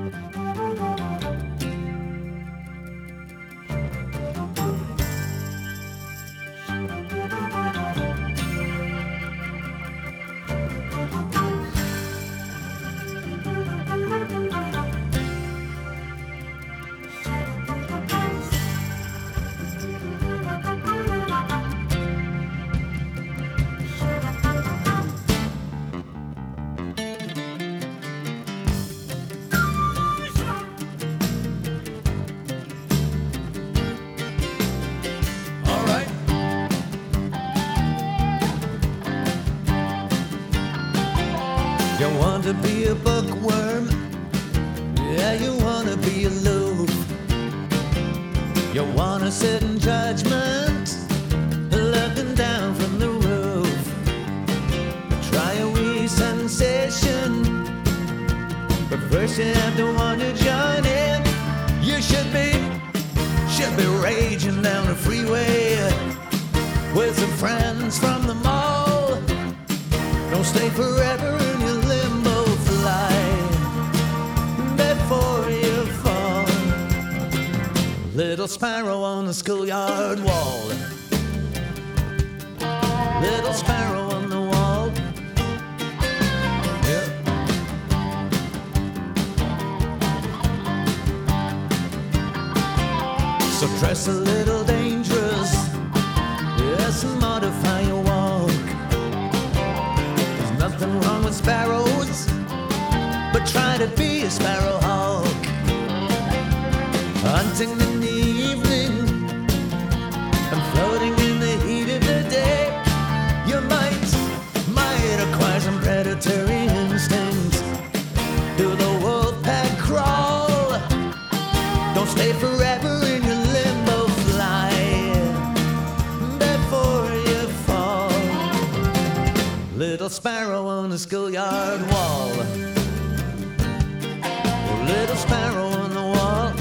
You want to be a bookworm, yeah, you want to be aloof. You want to sit in judgment, looking down from the roof. Try a wee sensation, but first you have to want to join in. You should be raging down the freeway with some friends from the mall. Don't stay forever in your limbo flight before you fall. Little sparrow on the schoolyard wall. Little sparrow on the wall. Yeah. So dress a little dangerous, yes, modify your walk. Nothing wrong with sparrows, but try to be a sparrowhawk. Hunting in the evening and floating in the heat of the day. You might acquire some predatory instincts. Do the wolf pack crawl. Don't stay forever in your limbo flight before you fall. Little sparrow on the schoolyard wall. Little sparrow on the wall.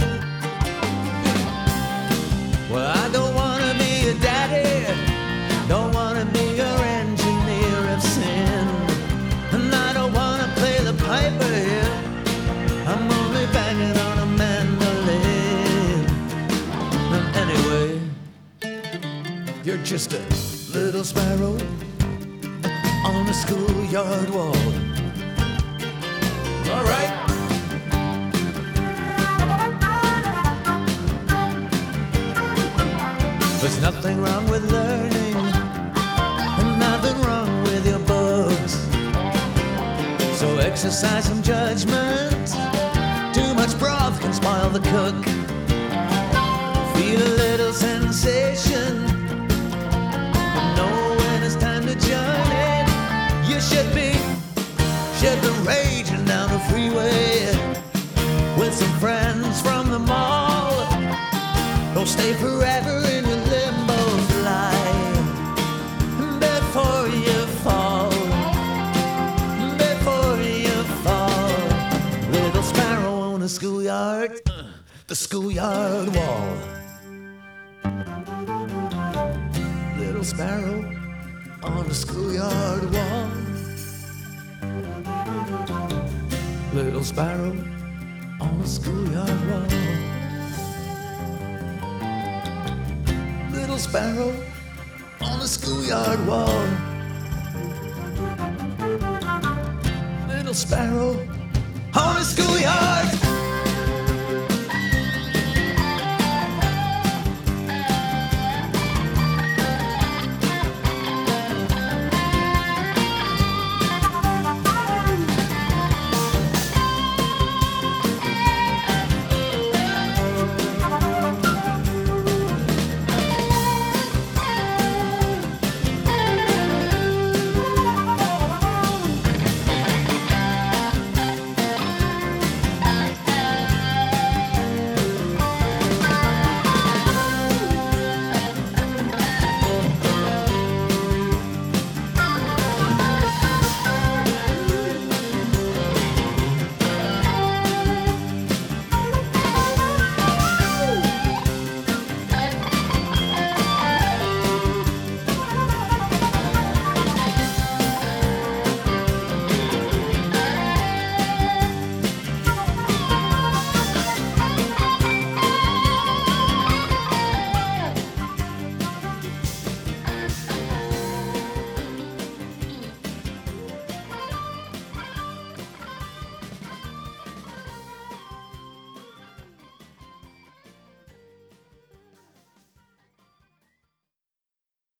Well, I don't want to be a daddy, don't want to be your engineer of sin, and I don't want to play the piper here. I'm only banging on a mandolin. And anyway, you're just a little sparrow on the schoolyard wall. All right. There's nothing wrong with learning, and nothing wrong with your books. So exercise some judgment. Too much broth can spoil the cook. Feel a little sensation, but know when it's time to join in. You should be raging down the freeway with some friends from the mall. Don't stay forever in your limbo flight before you fall. Before you fall. Little sparrow on the schoolyard wall. Little sparrow on the schoolyard wall. Little sparrow on the schoolyard wall. Little sparrow on the schoolyard wall. Little sparrow on the schoolyard.